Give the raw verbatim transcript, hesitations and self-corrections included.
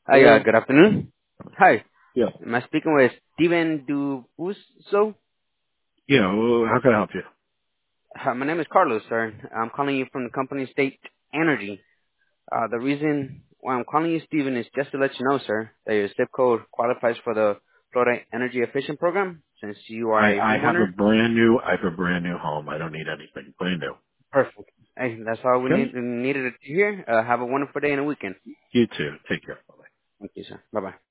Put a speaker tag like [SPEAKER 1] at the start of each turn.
[SPEAKER 1] Hi, uh,
[SPEAKER 2] Hello?
[SPEAKER 1] good afternoon. Hi,
[SPEAKER 2] Yeah.
[SPEAKER 1] am I speaking with Steven Dubuso?
[SPEAKER 2] Yeah, well, how can I help you?
[SPEAKER 1] Uh, my name is Carlos, sir. I'm calling you from the company State Energy. Uh, the reason why I'm calling you, Steven, is just to let you know, sir, that your zip code qualifies for the Florida Energy Efficient Program, since you are
[SPEAKER 2] I,
[SPEAKER 1] a
[SPEAKER 2] I have a
[SPEAKER 1] homeowner.
[SPEAKER 2] brand new, I have a brand new home. I don't need anything. Brand new.
[SPEAKER 1] Perfect. Hey, that's all we
[SPEAKER 2] Okay?
[SPEAKER 1] need, needed to hear. Uh, have a wonderful day and a weekend.
[SPEAKER 2] You too. Take care. Bye.
[SPEAKER 1] Thank you, sir. Bye-bye.